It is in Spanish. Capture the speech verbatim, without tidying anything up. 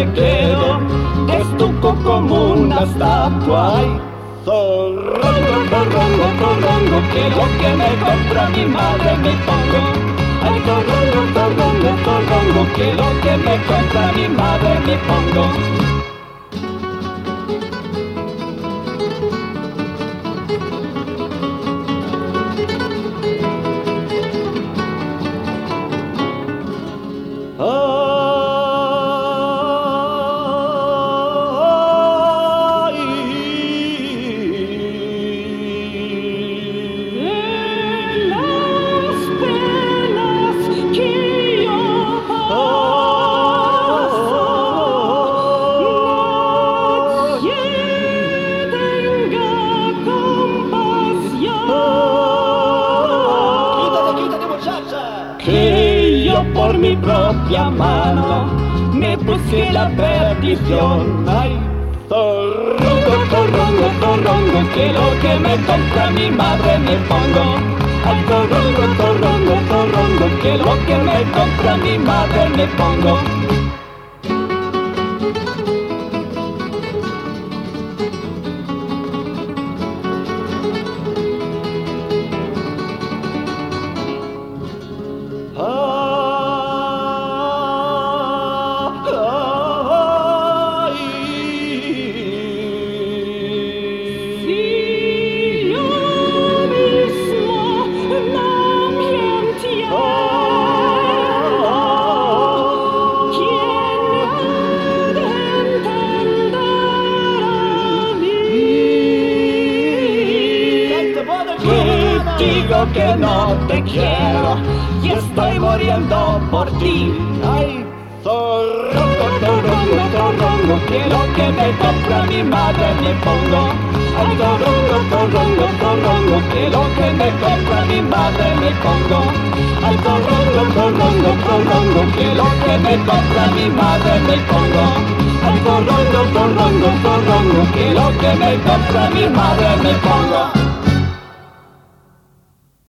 te quiero, estuco como una estatua. Ay, zorrongo, zorrongo, zorrongo, que lo que me compra mi madre me pongo. Ay, zorrongo, zorrongo, zorrongo, que lo que me compra mi madre me pongo. Que yo por mi propia mano me puse la perdición. Ay, zorrongo, zorrongo, zorrongo, que lo que me compra mi madre me pongo. Ay, zorrongo, zorrongo, zorrongo, que lo que me compra mi madre me pongo. Digo que no te quiero y estoy muriendo por ti. Ay, zorrongo, zorrongo, zorrongo, que lo que me compra mi madre me pongo. Ay, zorrongo, zorrongo, zorrongo, que lo que me compra mi madre me pongo. Ay, zorrongo, zorrongo, zorrongo, que lo que me compra mi madre me pongo. Ay, zorrongo, zorrongo, zorrongo, que lo que me compra mi madre me pongo.